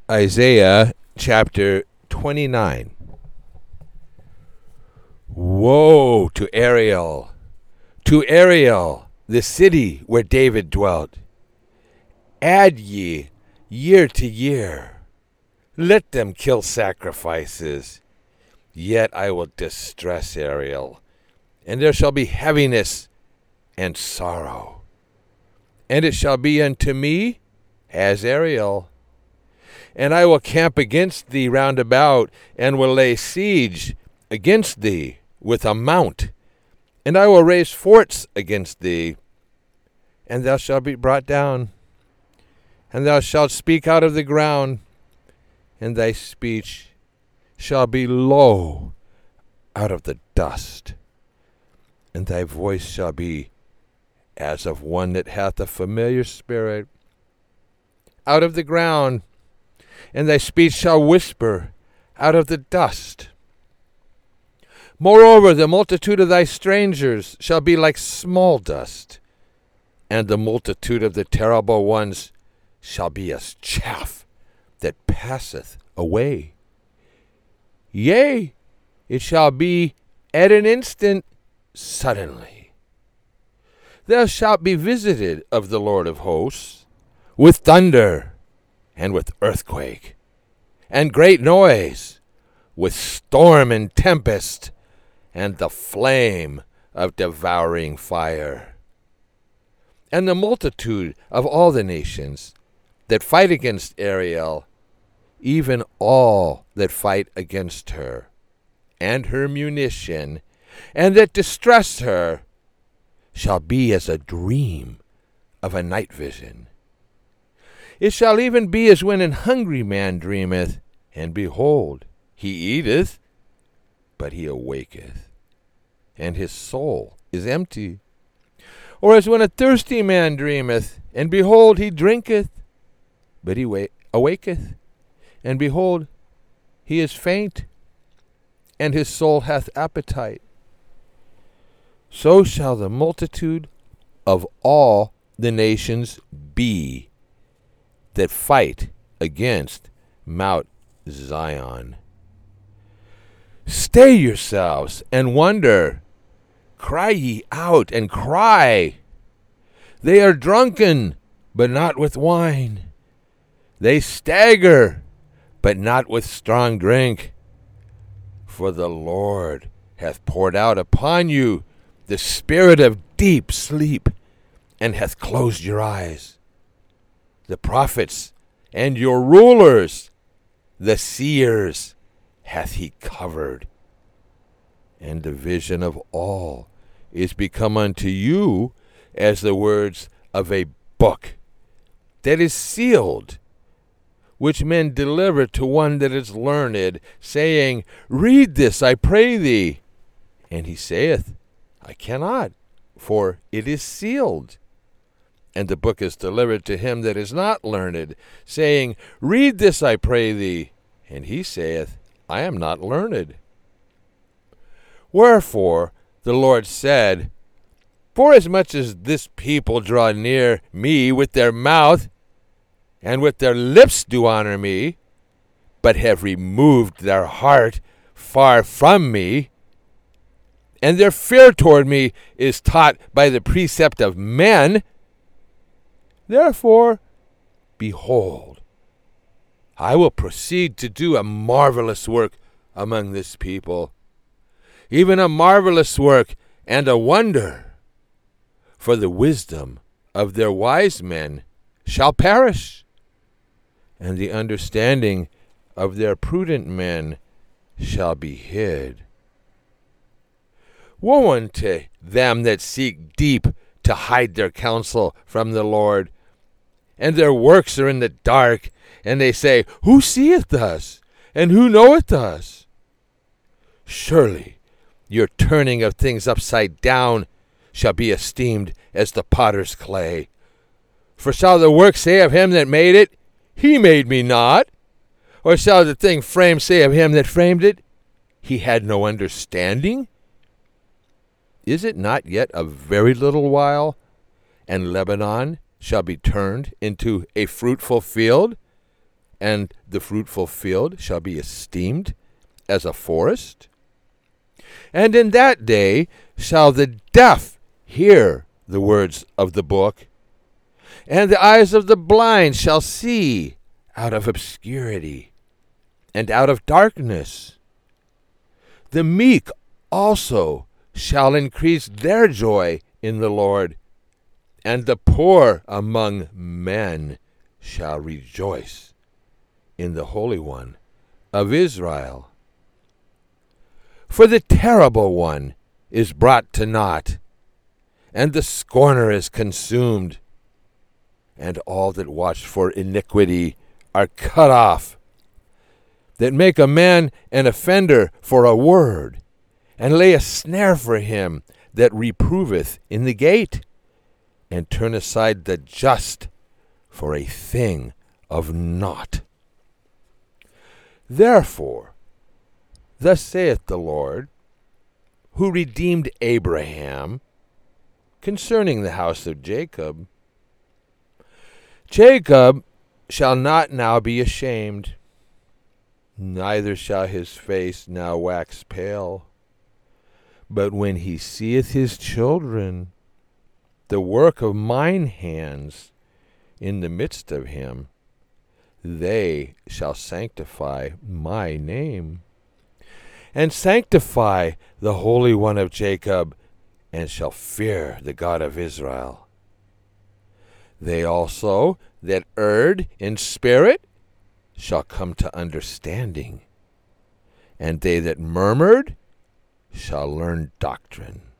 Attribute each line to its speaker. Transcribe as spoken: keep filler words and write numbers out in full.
Speaker 1: Isaiah chapter twenty-nine. Woe to Ariel, to Ariel, the city where David dwelt. Add ye year to year. Let them kill sacrifices. Yet I will distress Ariel, and there shall be heaviness and sorrow. And it shall be unto me as Ariel. And I will camp against thee round about, and will lay siege against thee with a mount. And I will raise forts against thee, and thou shalt be brought down. And thou shalt speak out of the ground, and thy speech shall be low out of the dust. And thy voice shall be as of one that hath a familiar spirit. Out of the ground, and thy speech shall whisper out of the dust. Moreover, the multitude of thy strangers shall be like small dust, and the multitude of the terrible ones shall be as chaff that passeth away. Yea, it shall be at an instant, suddenly. Thou shalt be visited of the Lord of hosts with thunder, and with earthquake, and great noise, with storm and tempest, and the flame of devouring fire. And the multitude of all the nations that fight against Ariel, even all that fight against her, and her munition, and that distress her, shall be as a dream of a night vision. It shall even be as when an hungry man dreameth, and behold, he eateth, but he awaketh, and his soul is empty. Or as when a thirsty man dreameth, and behold, he drinketh, but he wa- awaketh, and behold, he is faint, and his soul hath appetite. So shall the multitude of all the nations be that fight against Mount Zion. Stay yourselves and wonder. Cry ye out and cry. They are drunken, but not with wine. They stagger, but not with strong drink. For the Lord hath poured out upon you the spirit of deep sleep, and hath closed your eyes. The prophets and your rulers, the seers, hath he covered. And the vision of all is become unto you as the words of a book that is sealed, which men deliver to one that is learned, saying, Read this, I pray thee. And he saith, I cannot, for it is sealed. And the book is delivered to him that is not learned, saying, Read this, I pray thee. And he saith, I am not learned. Wherefore the Lord said, Forasmuch as this people draw near me with their mouth, and with their lips do honor me, but have removed their heart far from me, and their fear toward me is taught by the precept of men, therefore, behold, I will proceed to do a marvelous work among this people, even a marvelous work and a wonder. For the wisdom of their wise men shall perish, and the understanding of their prudent men shall be hid. Woe unto them that seek deep to hide their counsel from the Lord, and their works are in the dark, and they say, Who seeth us, and who knoweth us? Surely your turning of things upside down shall be esteemed as the potter's clay. For shall the work say of him that made it, He made me not? Or shall the thing framed say of him that framed it, He had no understanding? Is it not yet a very little while, and Lebanon shall be turned into a fruitful field, and the fruitful field shall be esteemed as a forest. And in that day shall the deaf hear the words of the book, and the eyes of the blind shall see out of obscurity and out of darkness. The meek also shall increase their joy in the Lord, and the poor among men shall rejoice in the Holy One of Israel. For the terrible one is brought to naught, and the scorner is consumed, and all that watch for iniquity are cut off, that make a man an offender for a word, and lay a snare for him that reproveth in the gate, and turn aside the just for a thing of naught. Therefore, thus saith the Lord, who redeemed Abraham, concerning the house of Jacob, Jacob shall not now be ashamed, neither shall his face now wax pale. But when he seeth his children, the work of mine hands, in the midst of him, they shall sanctify my name, and sanctify the Holy One of Jacob, and shall fear the God of Israel. They also that erred in spirit shall come to understanding, and they that murmured shall learn doctrine.